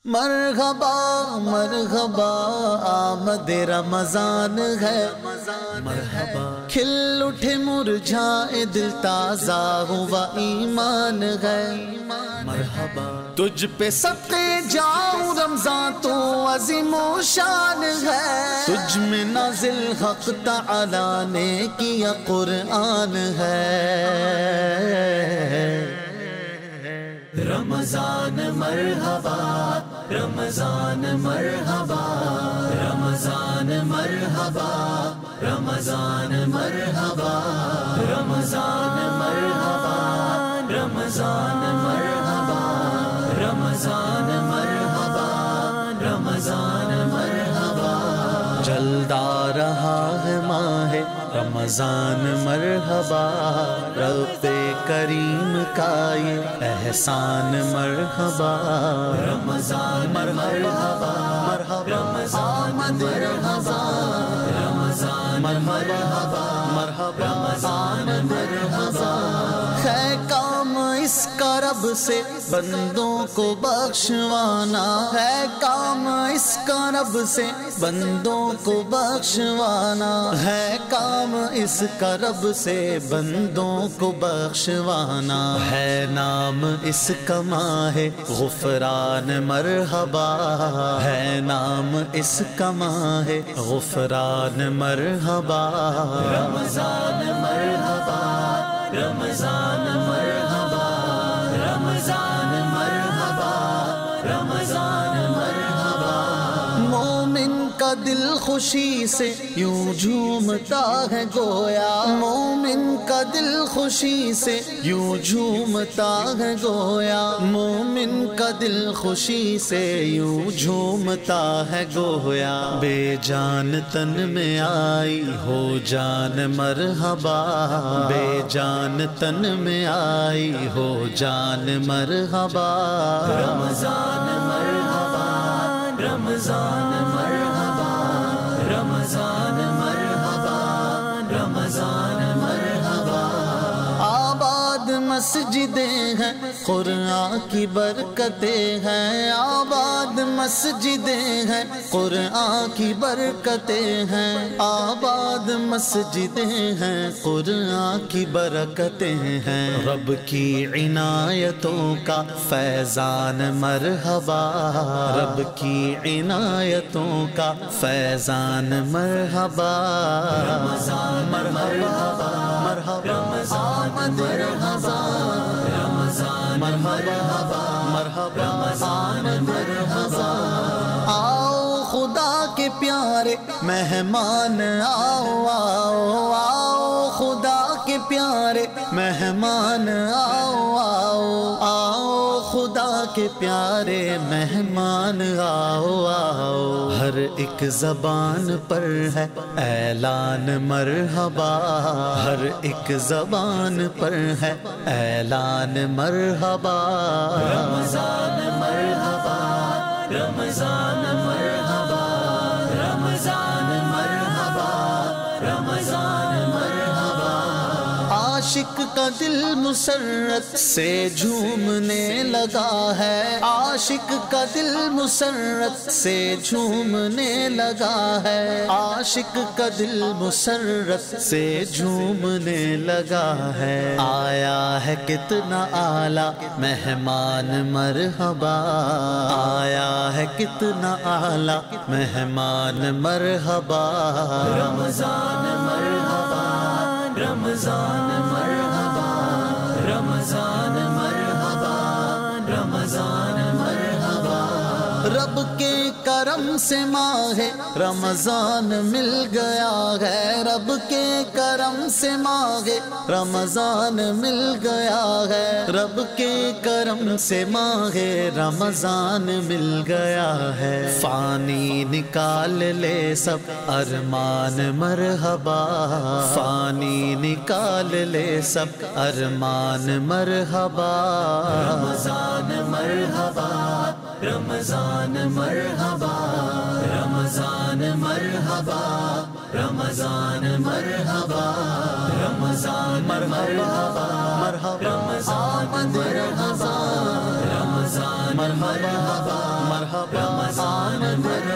مرحبا مرحبا آمد رمضان ہے، مرحبا کھل اٹھے مرجھائے دل تازہ ہوا ایمان ہے، مرحبا تجھ پہ صدقے جاؤں رمضان تو عظیم و شان ہے، تجھ میں نازل حق تعالی نے کیا قرآن ہے۔ رمضان مرحبا رمضان مرحبا رمضان مرحبا رمضان مرحبا رمضان مرحبا رمضان مرحبا رمضان مرحبا رمضان مرحبا جلدا رہا ہے ماہ رمضان مرحبا، رب کریم کا یہ احسان مرحبا، رمضان مرحبا مرحبا رمضان مرحبا رمضان مرحبا مرحبا رمضان مرحبا۔ ہے کام اس کا رب سے بندوں کو بخشوانا، ہے کام اس کا رب سے بندوں کو بخشوانا، ہے کام اس کا رب سے بندوں کو بخشوانا، ہے نام اس کا ماہ غفران مرحبا، ہے نام اس کا ماہ غفران مرحبا، رمضان مرحبا رمضان مرحبا رمضان مرحبا رمضان مرحبا۔ مومن کا دل خوشی سے یوں جھومتا ہے گویا، مومن کا دل خوشی سے یوں جھومتا ہے گویا، مومن کا دل خوشی سے یوں جھومتا ہے گویا، بے جان تن میں آئی ہو جان مرحبا، بے جان تن میں آئی ہو جان مرحبا، رمضان مرحبا رمضان مرحبا رمضان مرحبا رمضان مرحبا۔ آباد مسجدیں ہیں قرآن کی برکتیں ہیں، آباد مسجدیں ہیں قرآن کی برکتیں ہیں، آباد مسجدیں ہیں قرآن کی برکتیں ہیں، رب کی عنایتوں کا فیضان مرحبا، رب کی عنایتوں کا فیضان مرحبا، رمضان مرحبا مرحبا رمضان مرحبا رمضان مرحبا مرحبا رمضان مرحبا۔ آؤ خدا کے پیارے مہمان آؤ آؤ آؤ خدا کے پیارے مہمان آؤ آؤ آؤ خدا کے پیارے مہمان آؤ آؤ، ہر ایک زبان پر ہے اعلان مرحبا، ہر ایک زبان پر ہے اعلان مرحبا، رمضان مرحبا رمضان مرحبا رمضان مرحبا رمضان مرحبا۔ عاشق کا دل مسرت سے جھومنے لگا ہے، عاشق کا دل مسرت سے جھومنے لگا ہے، عاشق کا دل مسرت سے جھومنے لگا ہے، آیا ہے کتنا اعلیٰ مہمان مرحبا، آیا ہے کتنا اعلیٰ مہمان مرحبا، رمضان مرحبا رمضان مرحبا رمضان مرحبا رمضان مرحبا۔ رب کے کرم سے ماہ رمضان مل گیا ہے، رب کے کرم سے ماہ رمضان مل گیا ہے، رب کے کرم سے ماہ رمضان مل گیا ہے، فانی نکال لے سب ارمان مرحبا، فانی نکال لے سب ارمان مرحبا، رمضان مرحبا رمضان مرحبا رمضان مرحبا رمضان مرحبا رمضان مرحبا مرحبا رمضان مرحبا رمضان مرحبا مرحبا رمضان مرحبا